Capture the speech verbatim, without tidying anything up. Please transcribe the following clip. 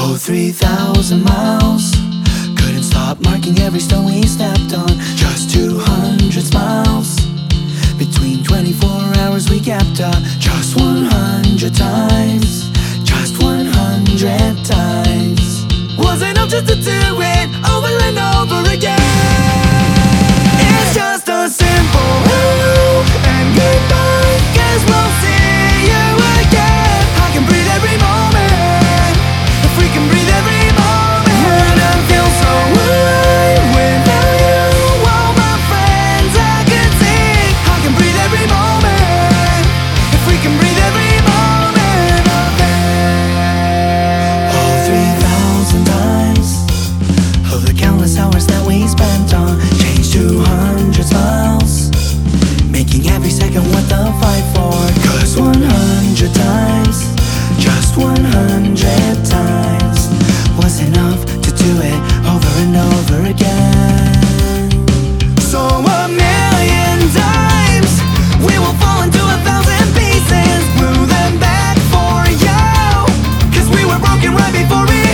Oh, three thousand miles. Couldn't stop marking every stone we stepped on. Just two hundred smiles. Between twenty-four hours we kept up. Just one hundred times. Just one hundred times. Was enough just to do it over and over again. It's just a simple hello and goodbye. Guess we'll see you again. I can breathe every moment. If we can breathe every moment. And I feel so alive without you. All my friends I can see. I can breathe every moment. If we can breathe every moment of it. Oh, three thousand times of the countless hours that we spent on change two hundred smiles, making every second worth the fight for. Cause one hundred times, just one hundred times, was enough to do it over and over again. So a million times we will fall into a thousand pieces, glue them back for you. Cause we were broken right before we